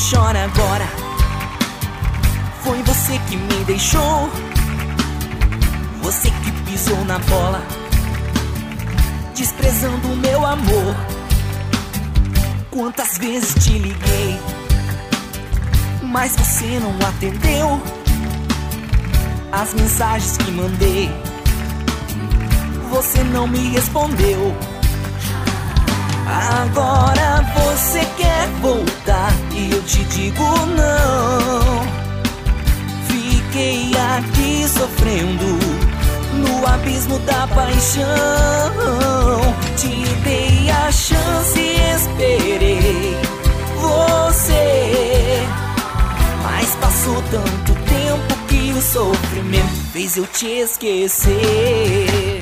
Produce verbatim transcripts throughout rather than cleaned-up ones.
chora agora. Foi você que me deixou, você que pisou na bola, desprezando o meu amor. Quantas vezes te liguei, mas você não atendeu as mensagens que mandei, você não me respondeu. Agora você quer voltar e eu te digo não. Fiquei aqui sofrendo no abismo da paixão. Te dei a chance e esperei você, mas passou tanto tempo que o sofrimento fez eu te esquecer.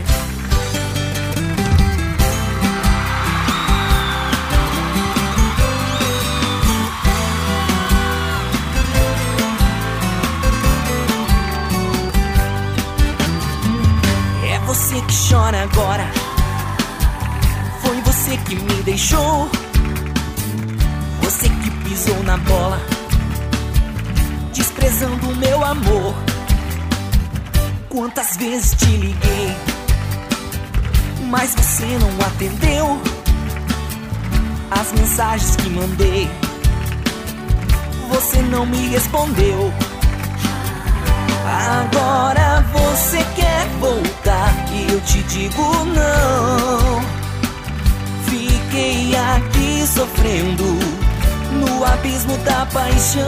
Você que chora agora. Foi você que me deixou, você que pisou na bola, desprezando o meu amor. Quantas vezes te liguei, mas você não atendeu as mensagens que mandei, você não me respondeu. Agora você quer voltar e eu te digo não. Fiquei aqui sofrendo no abismo da paixão.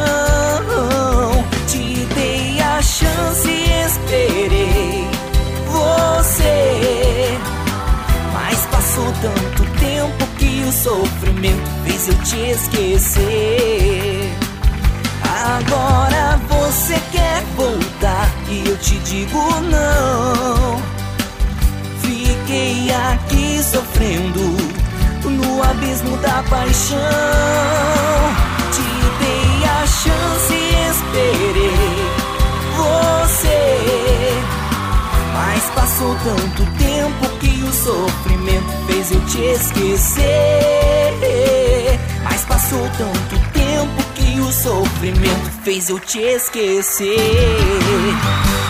Te dei a chance e esperei você, mas passou tanto tempo que o sofrimento fez eu te esquecer. Agora você quer voltar e eu te digo não. Fiquei aqui sofrendo no abismo da paixão. Te dei a chance e esperei você, mas passou tanto tempo que o sofrimento fez eu te esquecer. Mas passou tanto tempo que o sofrimento fez eu te esquecer.